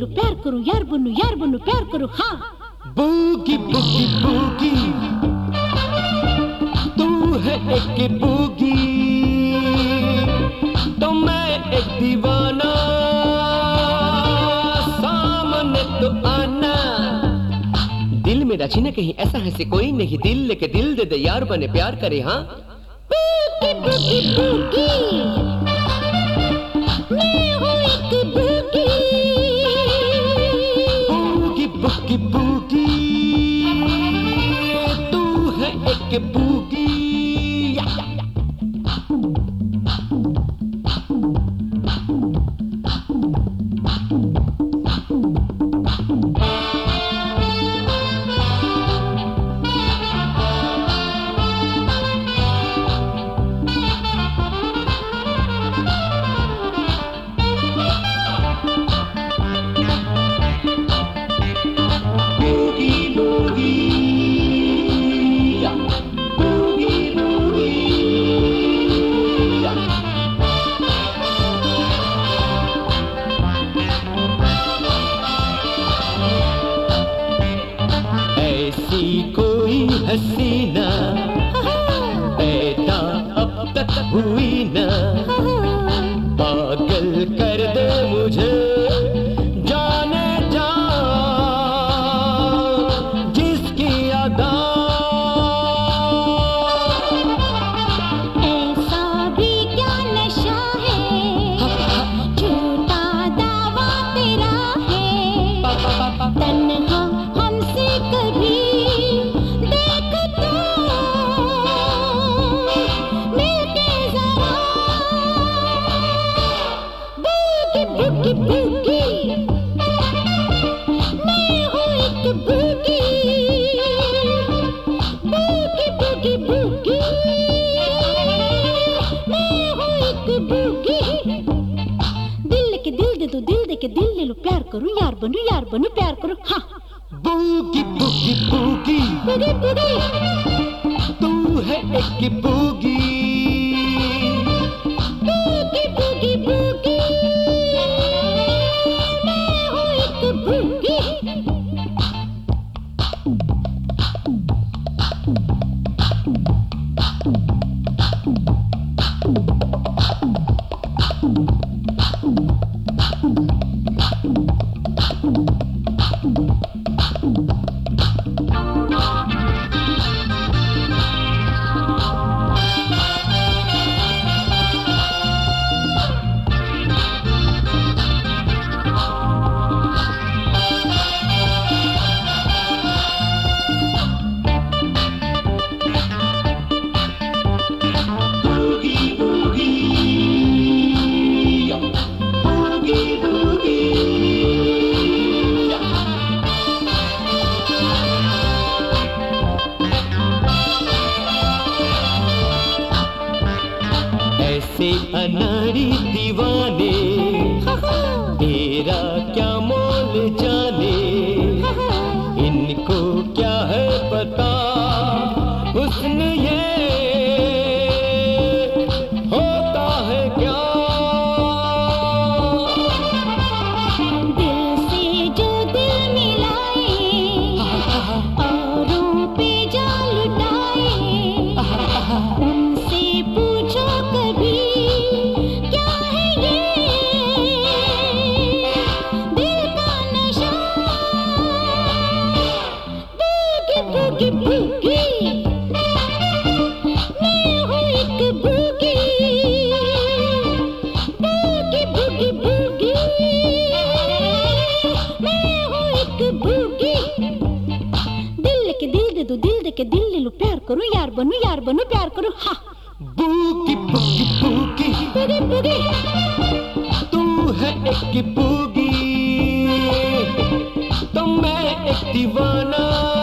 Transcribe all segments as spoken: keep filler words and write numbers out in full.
लो प्यार करो यार बनो यार बनो प्यार करो हाँ। बूगी बूगी बूगी तू है एक बूगी तो मैं एक दीवाना सामने तो आना। दिल मेरा छीना कहीं ऐसा है से कोई नहीं दिल लेके दिल दे दे यार बने प्यार करे हाँ। बूगी बूगी बूगी मैं हूँ एक बूगी बूगी बूगी बूगी तू है एक बूगी। कोई हसीना पैदा अब तक हुई ना पागल कर दे मुझे जाने जा जिसकी अदा ऐसा भी क्या नशा है झूठा दावा तेरा है तन्हा हमसे कभी बूगी बूगी मैं हूँ एक बूगी बूगी बूगी बूगी मैं हूँ एक बूगी। दिल लेके दिल दे दो दिल दे के दिल ले लो प्यार करो यार बनो यार बनो प्यार करो हाँ। Boogie boogie boogie boogie boogie तू है एक बूगी बूगी बूगी बूगी ऐसे अनाड़ी दीवाने तेरा क्या मोल जाने इनको क्या है पता हुस्न ये होता है क्या। दिल से जो दिल मिलाए औरों पे जाल लुटाए उनसे पूछो कभी क्या है ये दिल का नशा। बूगी बूगी बूगी मैं हूँ एक बूगी बूगी बूगी बूगी मैं हूँ एक बूगी। दिल लेके दिल दे दो दिल दे के दिल ले लो प्यार करो यार बनो यार बनो प्यार करो हाँ। Boogie boogie boogie boogie boogie तू है एक बूगी तो मैं एक दीवाना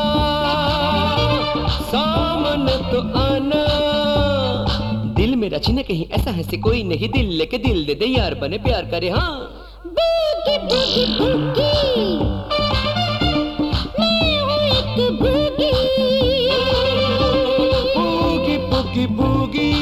सामने तो आना। दिल मेरा छीना कहीं ऐसा है से कोई नहीं दिल लेके दिल दे दे यार बने प्यार करे हाँ। बूगी बूगी बूगी मैं हूँ एक बूगी बूगी बूगी बूगी